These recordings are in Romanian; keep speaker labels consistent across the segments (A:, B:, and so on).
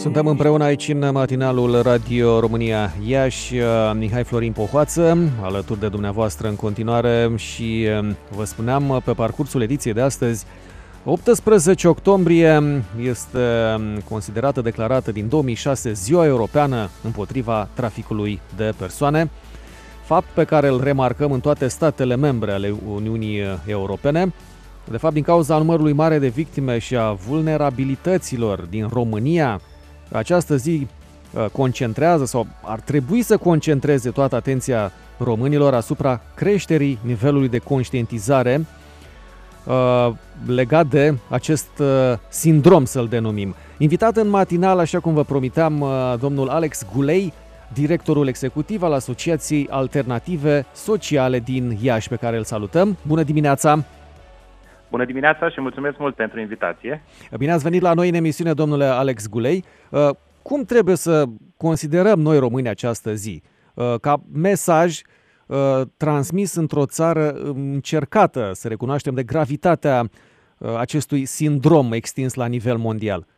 A: Suntem împreună aici în matinalul Radio România Iași. Mihai Florin Pohoață, alături de dumneavoastră în continuare și vă spuneam pe parcursul ediției de astăzi, 18 octombrie este considerată, declarată din 2006 Ziua Europeană împotriva traficului de persoane, fapt pe care îl remarcăm în toate statele membre ale Uniunii Europene. De fapt, din cauza numărului mare de victime și a vulnerabilităților din România, această zi concentrează sau ar trebui să concentreze toată atenția românilor asupra creșterii nivelului de conștientizare legat de acest sindrom, să-l denumim. Invitat în matinal, așa cum vă promiteam, domnul Alex Gulei, directorul executiv al Asociației Alternative Sociale din Iași, pe care îl salutăm. Bună dimineața!
B: Bună dimineața și mulțumesc mult pentru invitație.
A: Bine ați venit la noi în emisiune, domnule Alex Gulei. Cum trebuie să considerăm noi români această zi? Ca mesaj transmis într-o țară încercată, să recunoaștem, de gravitatea acestui sindrom extins la nivel mondial.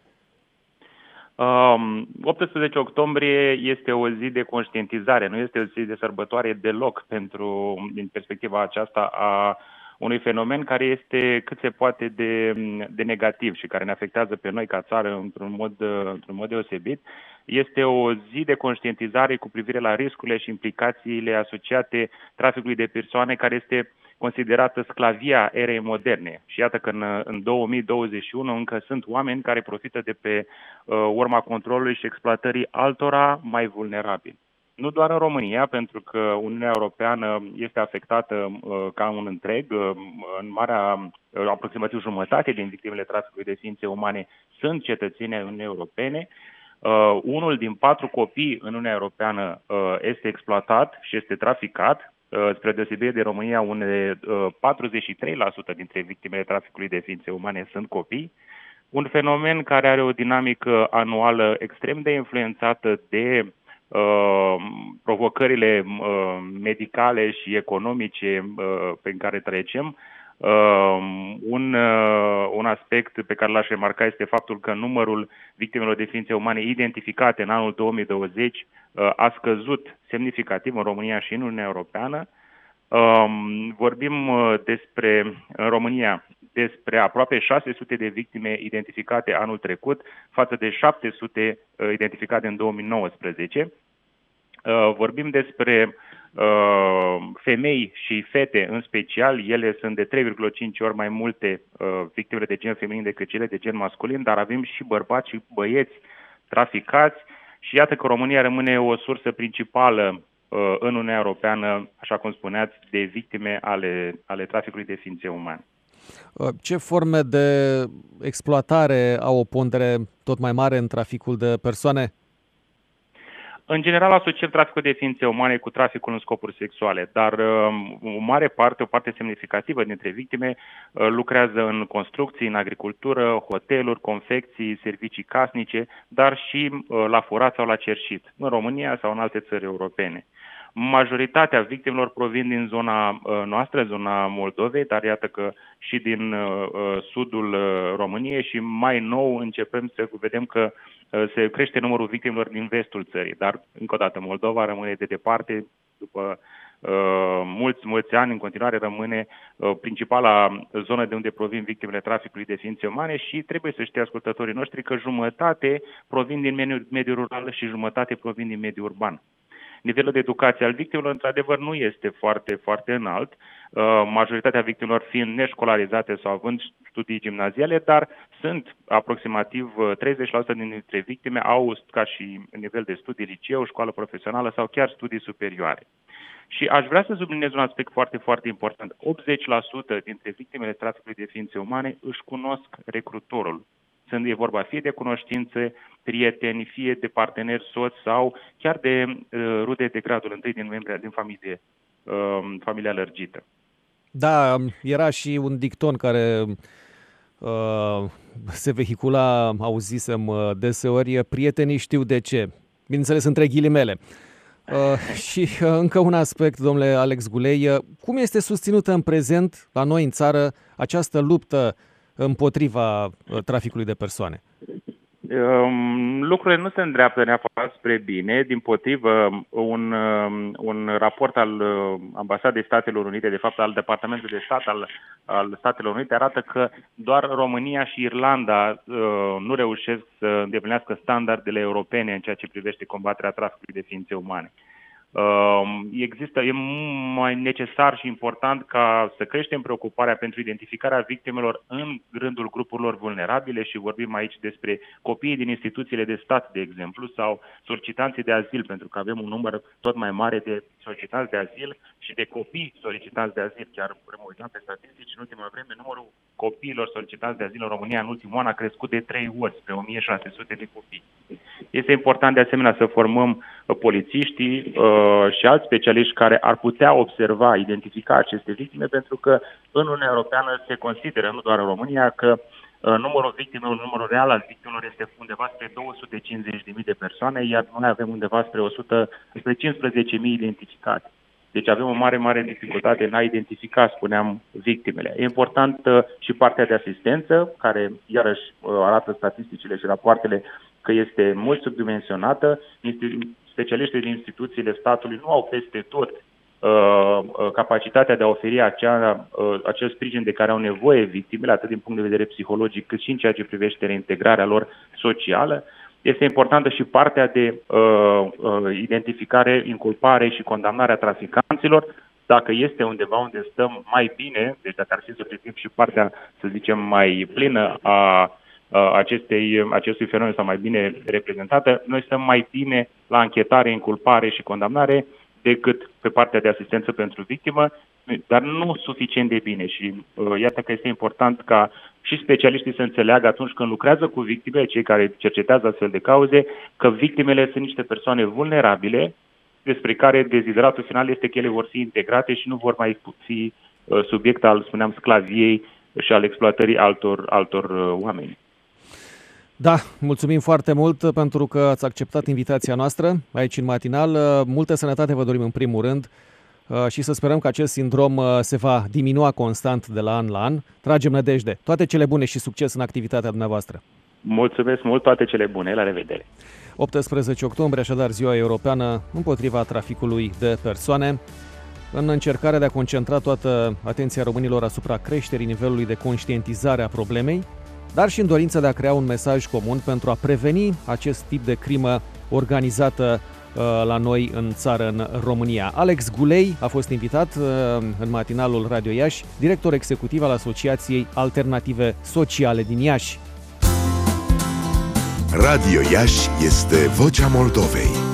B: 18 octombrie este o zi de conștientizare, nu este o zi de sărbătoare deloc din perspectiva aceasta a unui fenomen care este cât se poate de negativ și care ne afectează pe noi ca țară într-un mod deosebit. Este o zi de conștientizare cu privire la riscurile și implicațiile asociate traficului de persoane, care este considerată sclavia erei moderne. Și iată că în 2021 încă sunt oameni care profită de pe urma controlului și exploatării altora mai vulnerabili. Nu doar în România, pentru că Uniunea Europeană este afectată ca un întreg. În aproximativ jumătate din victimele traficului de ființe umane sunt cetățeni ai Uniunii Europene. Unul din 4 copii în Uniunea Europeană este exploatat și este traficat, spre deosebire de România, unde 43% dintre victimele traficului de ființe umane sunt copii. Un fenomen care are o dinamică anuală extrem de influențată de provocările medicale și economice pe care trecem. Un aspect pe care l-aș remarca este faptul că numărul victimelor de ființe umane identificate în anul 2020 a scăzut semnificativ în România și în Uniunea Europeană. Vorbim în România despre aproape 600 de victime identificate anul trecut, față de 700 identificate în 2019. Vorbim despre femei și fete în special. Ele sunt de 3,5 ori mai multe victimele de gen feminin decât cele de gen masculin, dar avem și bărbați și băieți traficați și iată că România rămâne o sursă principală în Uniunea Europeană, așa cum spuneați, de victime ale traficului de ființe umane.
A: Ce forme de exploatare au o pondere tot mai mare în traficul de persoane?
B: În general asociem traficul de ființe umane cu traficul în scopuri sexuale, dar o parte semnificativă dintre victime lucrează în construcții, în agricultură, hoteluri, confecții, servicii casnice, dar și la furat sau la cerșit, în România sau în alte țări europene. Majoritatea victimelor provin din zona noastră, zona Moldovei, dar iată că și din sudul României și mai nou începem să vedem că se crește numărul victimelor din vestul țării. Dar, încă o dată, Moldova rămâne de departe, după mulți ani, în continuare rămâne principala zonă de unde provin victimele traficului de ființe umane și trebuie să știe ascultătorii noștri că jumătate provin din mediul rural și jumătate provin din mediul urban. Nivelul de educație al victimelor, într-adevăr, nu este foarte, foarte înalt, majoritatea victimelor fiind neșcolarizate sau având studii gimnaziale, dar sunt aproximativ 30% dintre victime au ca și nivel de studii liceu, școală profesională sau chiar studii superioare. Și aș vrea să subliniez un aspect foarte, foarte important. 80% dintre victimele traficului de ființe umane își cunosc recrutorul. E vorba fie de cunoștințe, prieteni, fie de parteneri soți sau chiar de rude de gradul întâi din familia lărgită.
A: Da, era și un dicton care se vehicula, auzisem deseori, prietenii știu de ce. Bineînțeles, între ghilimele. Și încă un aspect, domnule Alex Gulei, cum este susținută în prezent la noi în țară această luptă împotriva traficului de persoane?
B: Lucrurile nu se îndreaptă neapărat spre bine, dimpotrivă, un raport al Ambasadei Statelor Unite, de fapt al Departamentului de Stat al Statelor Unite, arată că doar România și Irlanda nu reușesc să îndeplinească standardele europene în ceea ce privește combaterea traficului de ființe umane. E mai necesar și important ca să creștem preocuparea pentru identificarea victimelor în rândul grupurilor vulnerabile și vorbim aici despre copiii din instituțiile de stat, de exemplu, sau solicitanții de azil, pentru că avem un număr tot mai mare de solicitanți de azil și de copii solicitanți de azil. Chiar mă uitam pe statistici, în ultima vreme numărul copiilor solicitanți de azil în România în ultimul an a crescut de 3 ori, spre 1600 de copii. Este important de asemenea să formăm polițiștii și alți specialiști care ar putea observa, identifica aceste victime, pentru că în Uniunea Europeană se consideră, nu doar în România, că numărul real al victimelor este undeva spre 250.000 de persoane, iar noi avem undeva spre 15.000 identificate. Deci avem o mare dificultate în a identifica, spuneam, victimele. E important și partea de asistență, care iarăși arată statisticile și rapoartele că este mult subdimensionată. Specialiștii din instituțiile statului nu au peste tot capacitatea de a oferi acel sprijin de care au nevoie victimele, atât din punct de vedere psihologic, cât și în ceea ce privește reintegrarea lor socială. Este importantă și partea de identificare, inculpare și condamnare a traficanților. Dacă este undeva unde stăm mai bine, deci dacă ar fi să privim și partea, să zicem, mai plină a acestui fenomen sau mai bine reprezentată, noi stăm mai bine la anchetare, inculpare și condamnare decât pe partea de asistență pentru victimă, dar nu suficient de bine. Și iată că este important ca și specialiștii să înțeleagă atunci când lucrează cu victimele, cei care cercetează astfel de cauze, că victimele sunt niște persoane vulnerabile, despre care dezideratul final este că ele vor fi integrate și nu vor mai fi subiect al, spuneam, sclaviei și al exploatării altor oameni.
A: Da, mulțumim foarte mult pentru că ați acceptat invitația noastră aici în matinal. Multă sănătate vă dorim în primul rând și să sperăm că acest sindrom se va diminua constant de la an la an. Tragem nădejde. Toate cele bune și succes în activitatea dumneavoastră.
B: Mulțumesc mult, toate cele bune. La revedere.
A: 18 octombrie, așadar, Ziua Europeană împotriva traficului de persoane. În încercarea de a concentra toată atenția românilor asupra creșterii nivelului de conștientizare a problemei, dar și în dorința de a crea un mesaj comun pentru a preveni acest tip de crimă organizată la noi în țară, în România. Alex Gulei a fost invitat în matinalul Radio Iași, director executiv al Asociației Alternative Sociale din Iași.
C: Radio Iași este vocea Moldovei.